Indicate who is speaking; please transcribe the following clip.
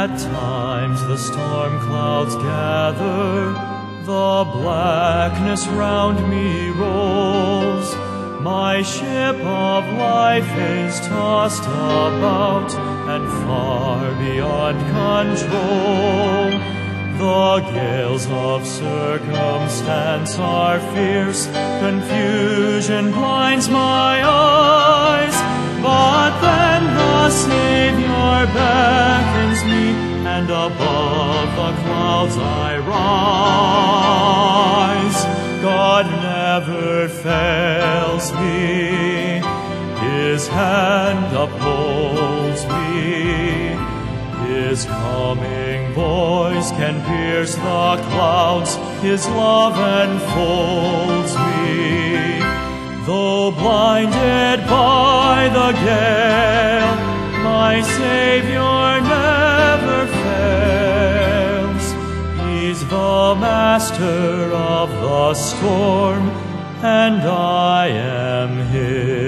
Speaker 1: At times the storm clouds gather, the blackness round me rolls. My ship of life is tossed about and far beyond control. The gales of circumstance are fierce, confusion blinds my eyes. But then the Savior beckons me, and above the clouds I rise. God never fails me, His hand upholds me. His calming voice can pierce the clouds, His love enfolds me. Though blinded by the gale, my Savior never fails. He's the master of the storm, and I am His.